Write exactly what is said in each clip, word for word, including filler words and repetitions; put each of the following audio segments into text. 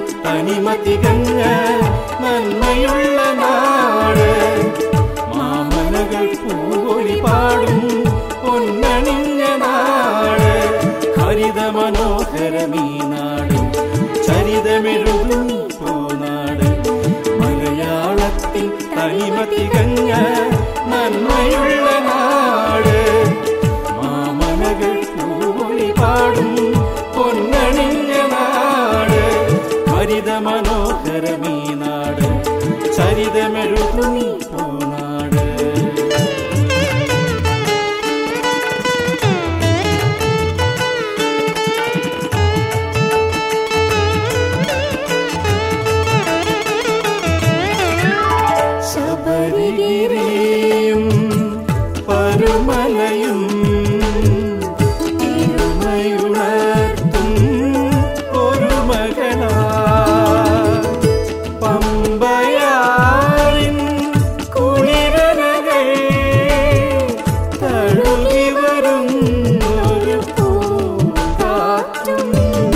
തനിമ തികഞ്ഞ നന്മയുള്ള നാട്. മാമലകൾ പൂവൊലി പാടും പൊന്നണിഞ്ഞ നാട്. ഹരിത മനോഹരമീ നാട്, ചരിതമെഴുതും പൂനാട്. മലയാളത്തിൻ തനിമ തികഞ്ഞ നന്മയുള്ള നാട്. മാമലകൾ പൂവൊലി പാടും പൊന്നണിഞ്ഞ നാട്. ഹരിത മനോഹരമീ നാട്, ചരിതമെഴുതും പൂനാട്. ശബരിഗിരിയും പരുമലയും തിരുമയുണർത്തും ഒരു മകനാ. പമ്പയാറിൻ കുളിരലകൾ തഴുകി വരും ഒരു പൂങ്കാറ്റും.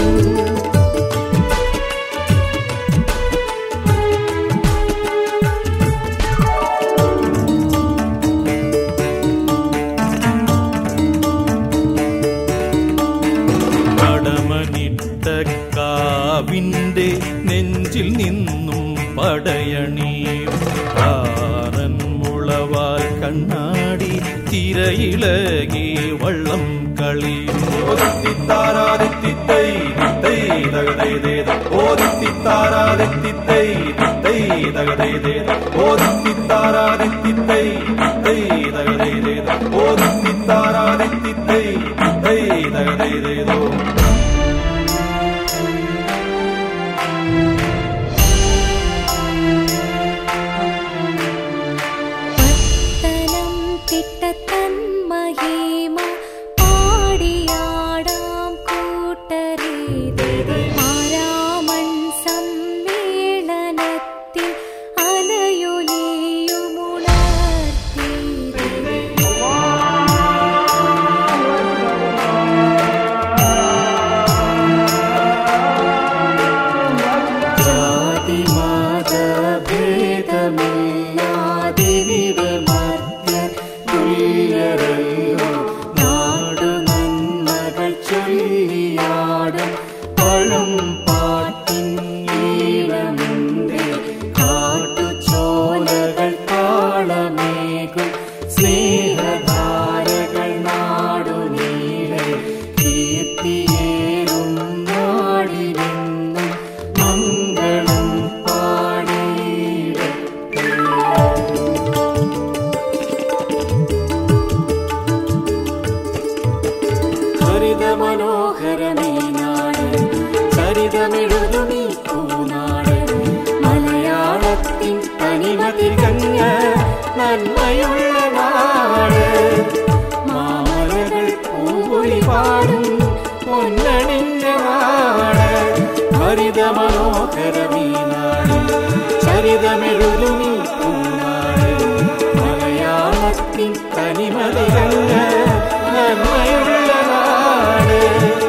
കാവിന്റെ നെഞ്ചിൽ നിന്നും പടയണിയും കാറൻ മുളവാൽ കണ്ണാടി തിരയിളകി വള്ളം കളിയും. ഓദിത്തിത്താരാദിത്തിത്തൈ തൈ തകതൈതേത ഓദിത്തിത്താരാദിത്തിത്തൈ തൈ തകതൈതേത ഓദിത്തിത്താരാദിത്തിത്തൈ തൈ തകതൈതേത ഓദിത്തിത്താരാദിത്തിത്തൈ തൈ തകതൈതേതോ. പഴം പാട്ടിൻ ഈണമുണ്ട് കാട്ടുചോലകൾ താളമേകും സ്നേഹധാരകൾ നാടുനീളെ കീർത്തിയേറും നാടിലെന്നും മംഗളം പാടിയിടട്ടെ. ഹരിത മനോഹരമീ നാട്, ചരിതമെഴുതുമീ പൂനാട്. മലയാളത്തിൻ തനിമ തികഞ്ഞ നന്മയുള്ള നാട്. മാമലകൾ പൂവൊലി പാടും പൊന്നണിഞ്ഞ നാട്. ഹരിത മനോഹരമീ നാട്, ചരിതമെഴുതുമീ പൂനാട്. മലയാളത്തിൻ തനിമ തികഞ്ഞ നന്മയുള്ള നാട്.